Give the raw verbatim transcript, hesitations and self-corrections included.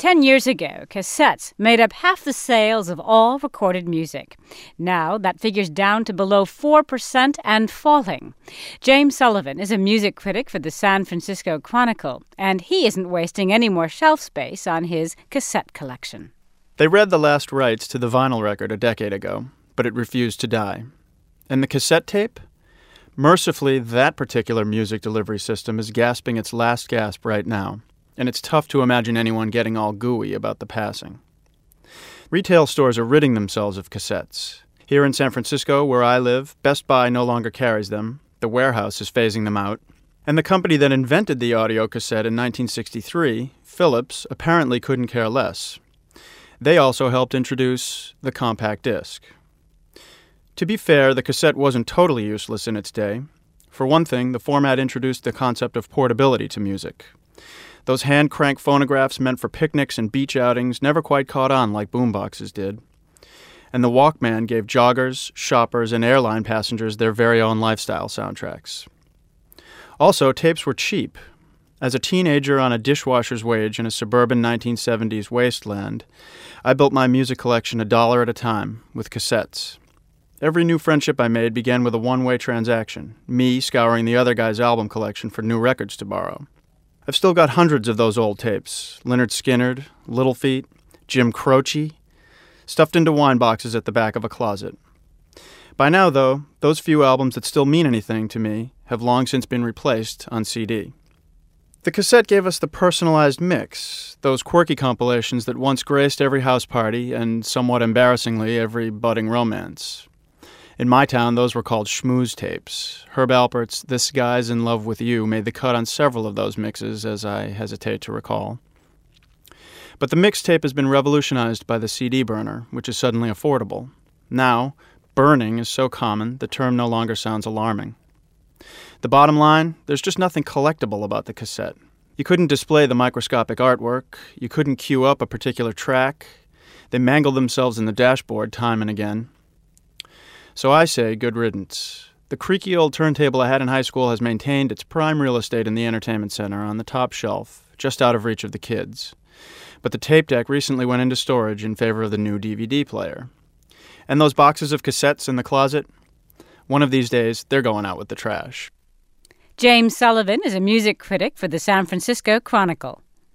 Ten years ago, cassettes made up half the sales of all recorded music. Now that figure's down to below four percent and falling. James Sullivan is a music critic for the San Francisco Chronicle, and he isn't wasting any more shelf space on his cassette collection. They read the last rights to the vinyl record a decade ago, but it refused to die. And the cassette tape? Mercifully, that particular music delivery system is gasping its last gasp right now, and it's tough to imagine anyone getting all gooey about the passing. Retail stores are ridding themselves of cassettes. Here in San Francisco, where I live, Best Buy no longer carries them. The Warehouse is phasing them out. And the company that invented the audio cassette in nineteen sixty-three, Philips, apparently couldn't care less. They also helped introduce the compact disc. To be fair, the cassette wasn't totally useless in its day. For one thing, the format introduced the concept of portability to music. Those hand-crank phonographs meant for picnics and beach outings never quite caught on like boomboxes did. And the Walkman gave joggers, shoppers, and airline passengers their very own lifestyle soundtracks. Also, tapes were cheap. As a teenager on a dishwasher's wage in a suburban nineteen seventies wasteland, I built my music collection a dollar at a time, with cassettes. Every new friendship I made began with a one-way transaction, me scouring the other guy's album collection for new records to borrow. I've still got hundreds of those old tapes, Lynyrd Skynyrd, Little Feat, Jim Croce, stuffed into wine boxes at the back of a closet. By now, though, those few albums that still mean anything to me have long since been replaced on C D. The cassette gave us the personalized mix, those quirky compilations that once graced every house party and, somewhat embarrassingly, every budding romance. In my town, those were called schmooze tapes. Herb Alpert's This Guy's in Love with You made the cut on several of those mixes, as I hesitate to recall. But the mixtape has been revolutionized by the C D burner, which is suddenly affordable. Now, burning is so common, the term no longer sounds alarming. The bottom line, there's just nothing collectible about the cassette. You couldn't display the microscopic artwork. You couldn't queue up a particular track. They mangled themselves in the dashboard time and again. So I say good riddance. The creaky old turntable I had in high school has maintained its prime real estate in the entertainment center on the top shelf, just out of reach of the kids. But the tape deck recently went into storage in favor of the new D V D player. And those boxes of cassettes in the closet? One of these days, they're going out with the trash. James Sullivan is a music critic for the San Francisco Chronicle.